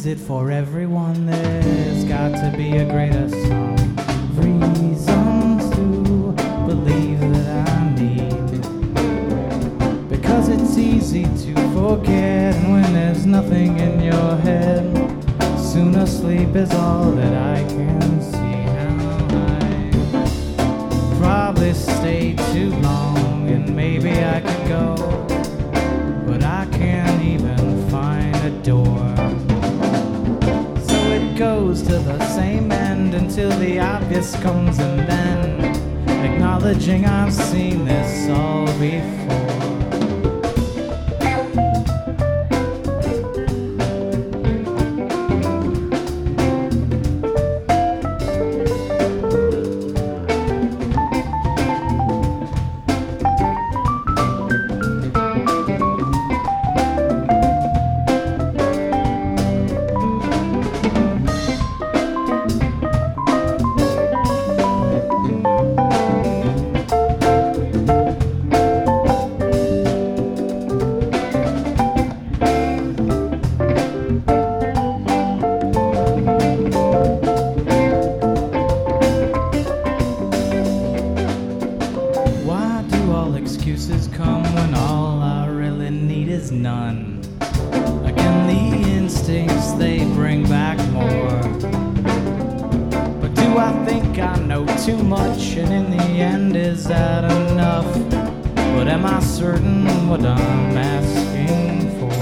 is it for everyone? There's got to be a greater sum of reasons to believe that I need, because it's easy to forget, and when there's nothing in your head, sooner sleep is all that I can see. Now I probably stayed too long, and maybe I could go, but I can't even find a door. So it goes to the same end until the obvious comes, and then acknowledging I've seen this all before. Excuses come when all I really need is none. Again, the instincts, they bring back more. But do I think I know too much, and in the end, is that enough? But am I certain what I'm asking for?